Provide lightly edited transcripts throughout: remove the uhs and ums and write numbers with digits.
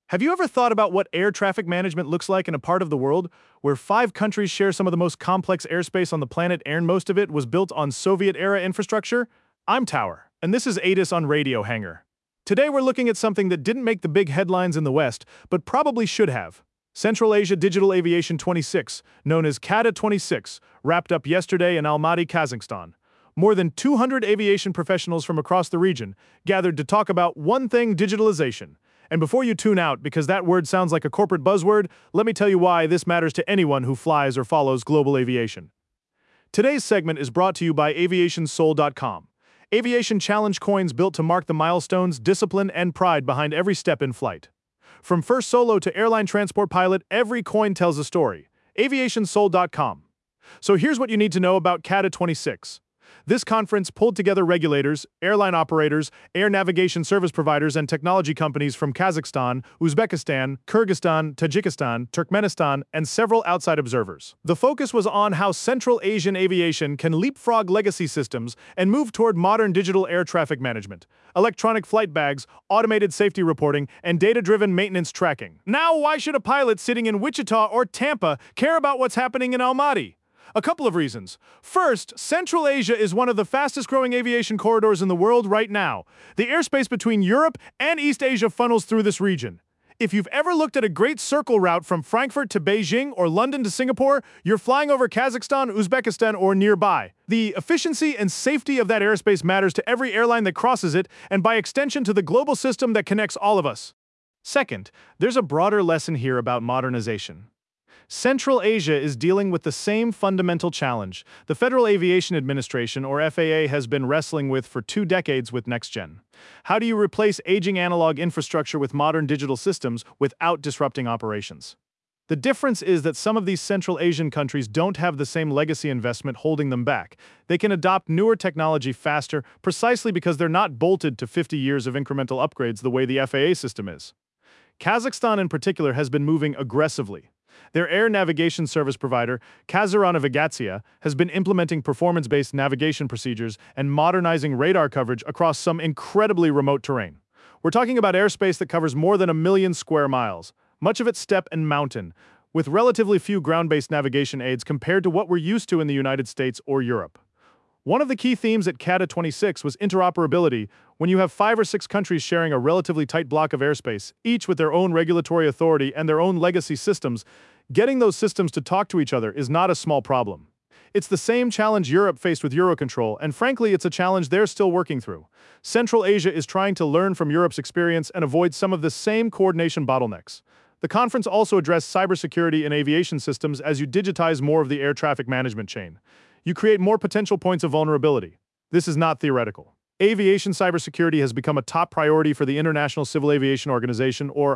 Have you ever thought about what air traffic management looks like in a part of the world where 5 countries share some of the most complex airspace on the planet and most of it was built on Soviet-era infrastructure? I'm Tower, and this is ATIS on Radio Hangar. Today we're looking at something that didn't make the big headlines in the West, but probably should have. Central Asia Digital Aviation 26, known as CADA 26, wrapped up yesterday in Almaty, Kazakhstan. More than 200 aviation professionals from across the region gathered to talk about one thing: digitalization. And before you tune out, because that word sounds like a corporate buzzword, let me tell you why this matters to anyone who flies or follows global aviation. Today's segment is brought to you by AviationSoul.com. Aviation challenge coins built to mark the milestones, discipline, and pride behind every step in flight. From first solo to airline transport pilot, every coin tells a story. AviationSoul.com. So here's what you need to know about CADA 26. This conference pulled together regulators, airline operators, air navigation service providers, and technology companies from Kazakhstan, Uzbekistan, Kyrgyzstan, Tajikistan, Turkmenistan, and several outside observers. The focus was on how Central Asian aviation can leapfrog legacy systems and move toward modern digital air traffic management, electronic flight bags, automated safety reporting, and data-driven maintenance tracking. Now, why should a pilot sitting in Wichita or Tampa care about what's happening in Almaty? A couple of reasons. First, Central Asia is one of the fastest-growing aviation corridors in the world right now. The airspace between Europe and East Asia funnels through this region. If you've ever looked at a great circle route from Frankfurt to Beijing or London to Singapore, you're flying over Kazakhstan, Uzbekistan, or nearby. The efficiency and safety of that airspace matters to every airline that crosses it, and by extension to the global system that connects all of us. Second, there's a broader lesson here about modernization. Central Asia is dealing with the same fundamental challenge the Federal Aviation Administration, or FAA, has been wrestling with for 2 decades with NextGen. How do you replace aging analog infrastructure with modern digital systems without disrupting operations? The difference is that some of these Central Asian countries don't have the same legacy investment holding them back. They can adopt newer technology faster precisely because they're not bolted to 50 years of incremental upgrades the way the FAA system is. Kazakhstan in particular has been moving aggressively. Their air navigation service provider, KazAeroNavigatsiya, has been implementing performance-based navigation procedures and modernizing radar coverage across some incredibly remote terrain. We're talking about airspace that covers more than 1 million square miles, much of it steppe and mountain, with relatively few ground-based navigation aids compared to what we're used to in the United States or Europe. One of the key themes at CADA 26 was interoperability. When you have 5 or 6 countries sharing a relatively tight block of airspace, each with their own regulatory authority and their own legacy systems, getting those systems to talk to each other is not a small problem. It's the same challenge Europe faced with Eurocontrol, and frankly, it's a challenge they're still working through. Central Asia is trying to learn from Europe's experience and avoid some of the same coordination bottlenecks. The conference also addressed cybersecurity in aviation systems. As you digitize more of the air traffic management chain, you create more potential points of vulnerability. This is not theoretical. Aviation cybersecurity has become a top priority for the International Civil Aviation Organization, or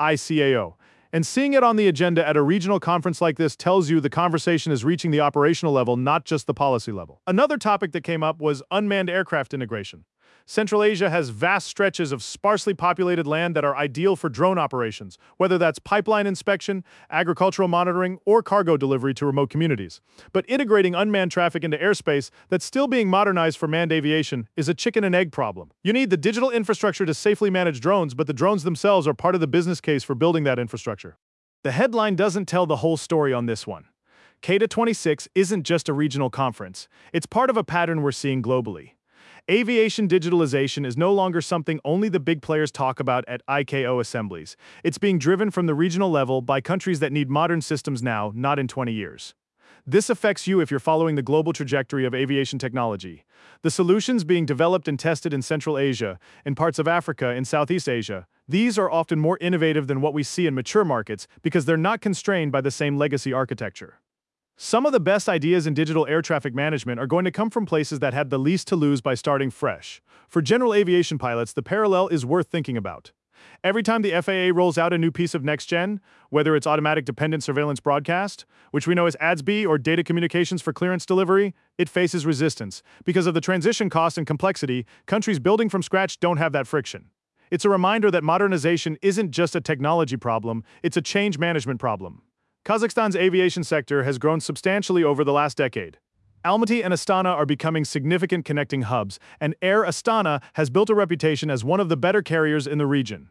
ICAO. And seeing it on the agenda at a regional conference like this tells you the conversation is reaching the operational level, not just the policy level. Another topic that came up was unmanned aircraft integration. Central Asia has vast stretches of sparsely populated land that are ideal for drone operations, whether that's pipeline inspection, agricultural monitoring, or cargo delivery to remote communities. But integrating unmanned traffic into airspace that's still being modernized for manned aviation is a chicken and egg problem. You need the digital infrastructure to safely manage drones, but the drones themselves are part of the business case for building that infrastructure. The headline doesn't tell the whole story on this one. CADA 26 isn't just a regional conference. It's part of a pattern we're seeing globally. Aviation digitalization is no longer something only the big players talk about at ICAO assemblies. It's being driven from the regional level by countries that need modern systems now, not in 20 years. This affects you if you're following the global trajectory of aviation technology. The solutions being developed and tested in Central Asia, in parts of Africa, in Southeast Asia, these are often more innovative than what we see in mature markets because they're not constrained by the same legacy architecture. Some of the best ideas in digital air traffic management are going to come from places that had the least to lose by starting fresh. For general aviation pilots, the parallel is worth thinking about. Every time the FAA rolls out a new piece of next-gen, whether it's automatic dependent surveillance broadcast, which we know as ADS-B, or data communications for clearance delivery, it faces resistance. Because of the transition costs and complexity, countries building from scratch don't have that friction. It's a reminder that modernization isn't just a technology problem, it's a change management problem. Kazakhstan's aviation sector has grown substantially over the last decade. Almaty and Astana are becoming significant connecting hubs, and Air Astana has built a reputation as one of the better carriers in the region.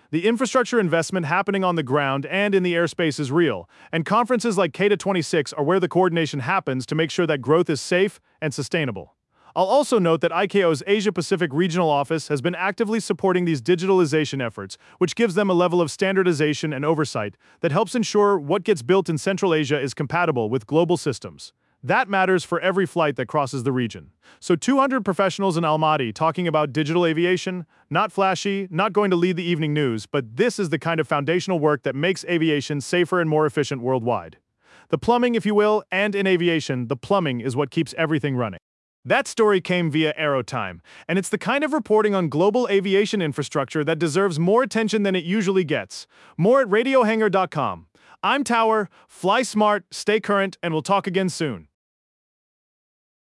The infrastructure investment happening on the ground and in the airspace is real, and conferences like CATA26 are where the coordination happens to make sure that growth is safe and sustainable. I'll also note that ICAO's Asia-Pacific Regional Office has been actively supporting these digitalization efforts, which gives them a level of standardization and oversight that helps ensure what gets built in Central Asia is compatible with global systems. That matters for every flight that crosses the region. So 200 professionals in Almaty talking about digital aviation, not flashy, not going to lead the evening news, but this is the kind of foundational work that makes aviation safer and more efficient worldwide. The plumbing, if you will, and in aviation, the plumbing is what keeps everything running. That story came via Aerotime, and it's the kind of reporting on global aviation infrastructure that deserves more attention than it usually gets. More at radiohangar.com. I'm Tower, fly smart, stay current, and we'll talk again soon.